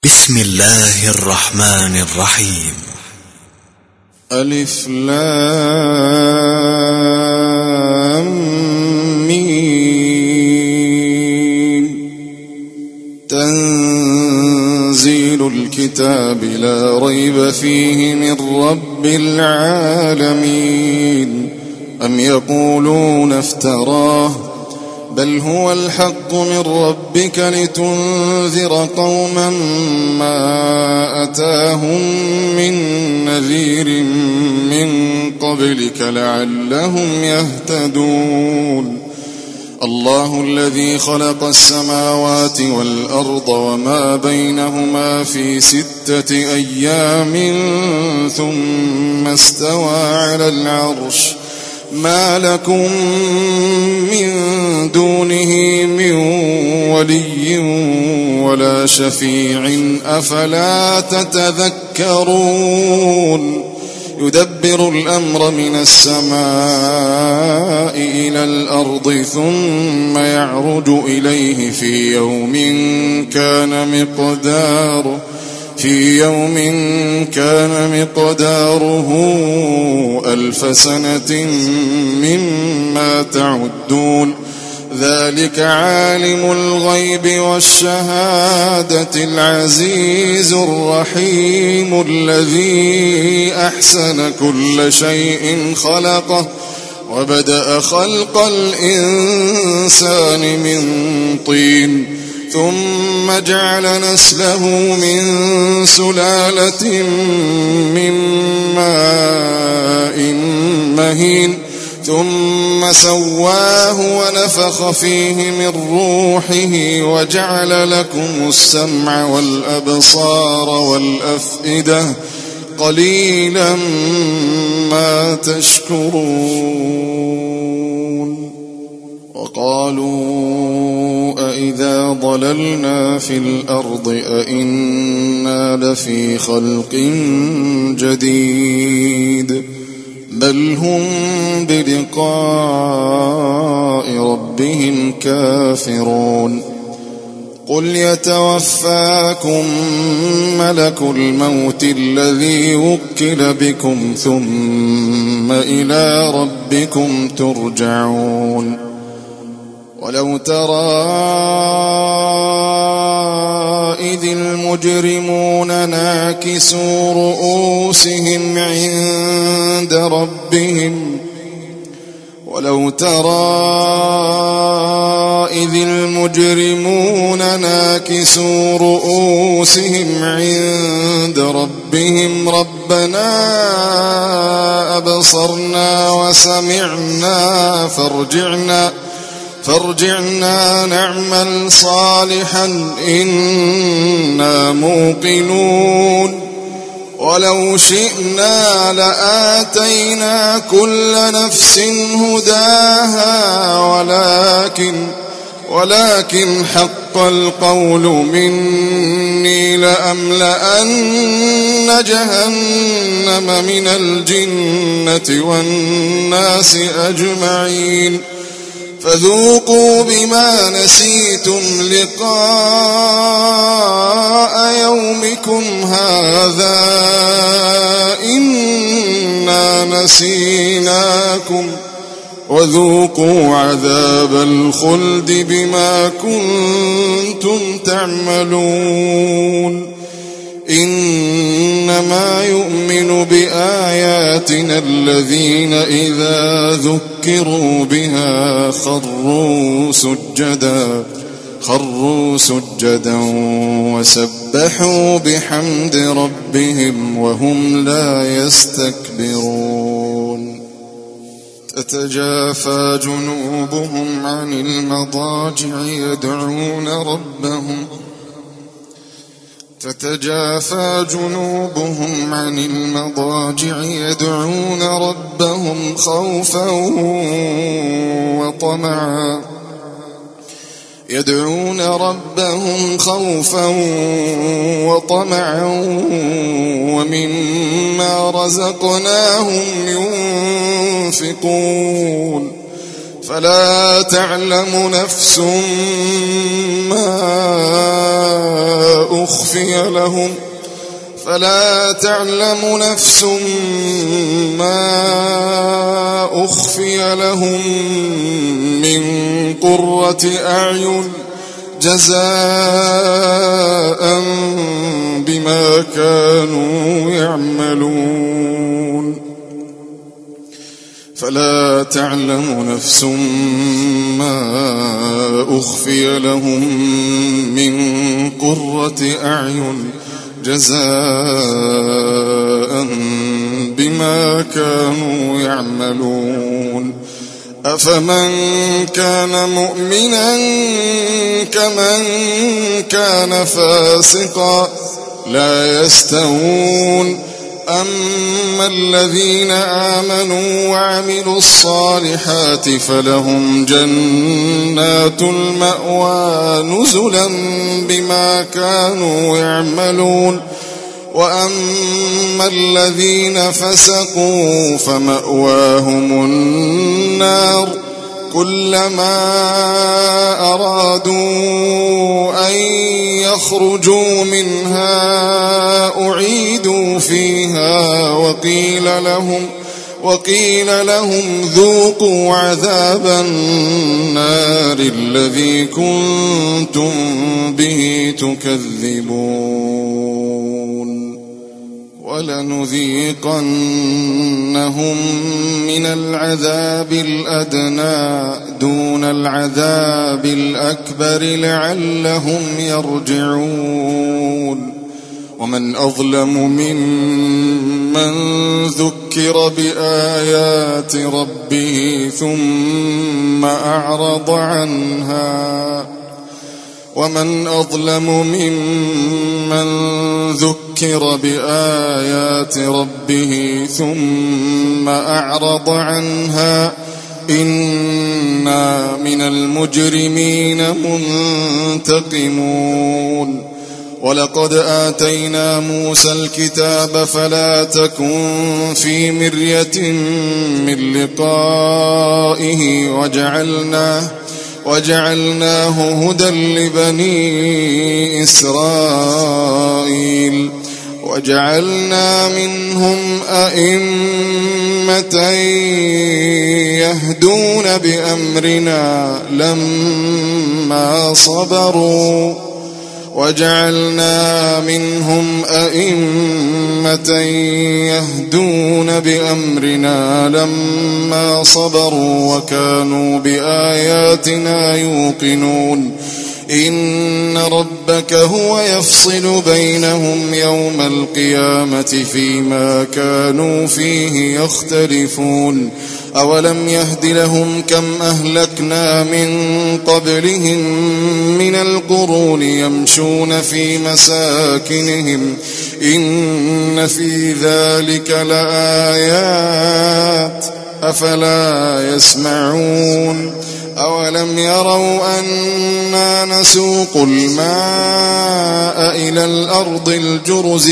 بسم الله الرحمن الرحيم. ألف لام ميم. تنزيل الكتاب لا ريب فيه من رب العالمين. أم يقولون افتراه بل هو الحق من ربك لتنذر قوما ما أتاهم من نذير من قبلك لعلهم يهتدون. الله الذي خلق السماوات والأرض وما بينهما في 6 أيام ثم استوى على العرش. ما لكم من دونه من ولي ولا شفيع أفلا تتذكرون. يدبر الأمر من السماء إلى الأرض ثم يعرج إليه في يوم كان مقداره 1000 سنة مما تعدون. ذلك عالم الغيب والشهادة العزيز الرحيم الذي أحسن كل شيء خلقه وبدأ خلق الإنسان من طين ثم جعل نسله من سلالة من ماء مهين ثم سواه ونفخ فيه من روحه وجعل لكم السمع والأبصار والأفئدة قليلا ما تشكرون. وقالوا أإذا ضللنا في الأرض أإنا لفي خلق جديد بل هم بلقاء ربهم كافرون. قل يتوفاكم ملك الموت الذي وكل بكم ثم إلى ربكم ترجعون. ولو ترى إذ المجرمون ناكسوا رؤوسهم عند ربهم ربنا أبصرنا وسمعنا فارجعنا نعمل صالحا إنا موقنون. ولو شئنا لآتينا كل نفس هداها ولكن حق القول مني لأملأن جهنم من الجنة والناس أجمعين. فذوقوا بما نسيتم لقاء يومكم هذا إنا نسيناكم وذوقوا عذاب الخلد بما كنتم تعملون. إنما يؤمن بآياتنا الذين إذا ذكروا بها خروا سجدا وسبحوا بحمد ربهم وهم لا يستكبرون. تتجافى جنوبهم عن المضاجع يدعون ربهم خوفا وطمعا ومما رزقناهم ينفقون. فلا تعلم نفس ما أخفي لهم من قرة أعين جزاء بما كانوا يعملون فلا تعلم نفس ما أخفي لهم من قرة أعين جزاء بما كانوا يعملون أفمن كان مؤمنا كمن كان فاسقا لا يستوون أما الذين آمنوا وعملوا الصالحات فلهم جنات المأوى نزلا بما كانوا يعملون وأما الذين فسقوا فمأواهم النار كلما أرادوا أن يخرجوا منها أعيدوا فيها وقيل لهم ذوقوا عذاب النار الذي كنتم به تكذبون ولنذيقنهم من العذاب الأدنى دون العذاب الأكبر لعلهم يرجعون ومن أظلم ممن ذكر بآيات ربه ثم أعرض عنها ومن أظلم ممن ذكر بآيات ربه ثم أعرض عنها إنا من المجرمين منتقمون ولقد آتينا موسى الكتاب فلا تكن في مرية من لقائه وجعلناه هدى لبني إسرائيل وجعلنا منهم أئمة يهدون بأمرنا لما صبروا وكانوا بآياتنا يوقنون إن ربك هو يفصل بينهم يوم القيامة فيما كانوا فيه يختلفون أولم يهد لهم كم أهلكنا من قبلهم من القرون يمشون في مساكنهم إن في ذلك لآيات أفلا يسمعون أولم يروا أنا نسوق الماء إلى الأرض الجرز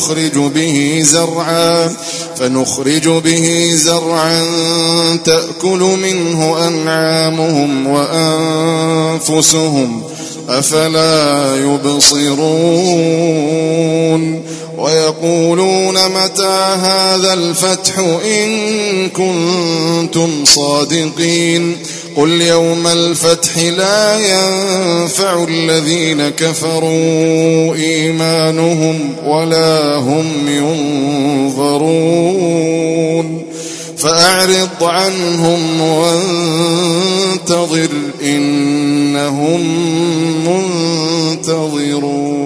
فنخرج به زرعا تأكل منه أنعامهم وأنفسهم أفلا يبصرون ويقولون متى هذا الفتح إن كنتم صادقين قل يوم الفتح لا ينفع الذين كفروا إيمانهم ولا هم ينظرون فأعرض عنهم وانتظر إنهم منتظرون